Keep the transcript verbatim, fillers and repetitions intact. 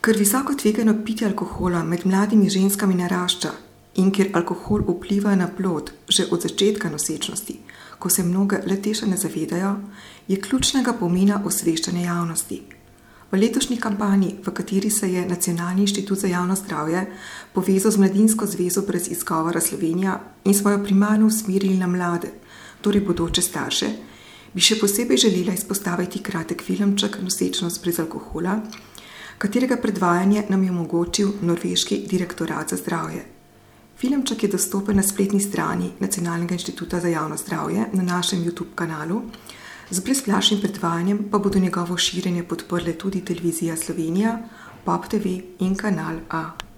Ker visoko tvegano pitje alkohola med mladimi ženskami narašča in ker alkohol vpliva na plod že od začetka nosečnosti, ko se mnoge le-te še ne zavedajo, je ključnega pomena osveščanje javnosti. V letošnji kampanji, v kateri se je Nacionalni inštitut za javno zdravje povezal z Mladinsko zvezo brez izgovora Slovenija in smo jo primarno usmerili na mlade, torej bodoče starše, bi še posebej želela izpostaviti kratek filmček Nosečnost brez alkohola, katerega predvajanje nam je omogočil norveški direktorat za zdravje. Filmček je dostopen na spletni strani Nacionalnega inštituta za javno zdravje na našem YouTube kanalu, z brezplačnim predvajanjem pa bodo njegovo širjenje podprle tudi Televizija Slovenija, Pop te ve in Kanal A.